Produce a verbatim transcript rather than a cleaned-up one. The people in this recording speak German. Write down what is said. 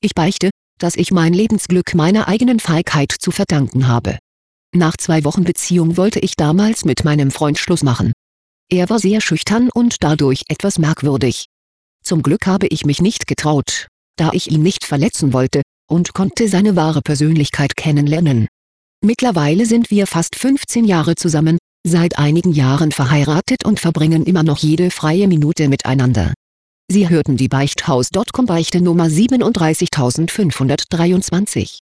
Ich beichte, dass ich mein Lebensglück meiner eigenen Feigheit zu verdanken habe. Nach zwei Wochen Beziehung wollte ich damals mit meinem Freund Schluss machen. Er war sehr schüchtern und dadurch etwas merkwürdig. Zum Glück habe ich mich nicht getraut, da ich ihn nicht verletzen wollte, und konnte seine wahre Persönlichkeit kennenlernen. Mittlerweile sind wir fast fünfzehn Jahre zusammen, seit einigen Jahren verheiratet und verbringen immer noch jede freie Minute miteinander. Sie hörten die Beichthaus Punkt com Beichte Nummer siebenunddreißigtausendfünfhundertdreiundzwanzig.